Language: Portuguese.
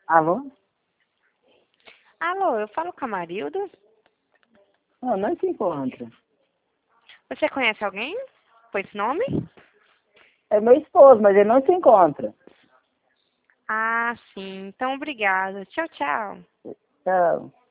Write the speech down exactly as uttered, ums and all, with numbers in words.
Alô? Alô, eu falo com a Marilda. Não, não se encontra. Você conhece alguém com esse nome? É meu esposo, mas ele não se encontra. Ah, sim. Então, obrigada. Tchau, tchau. Tchau.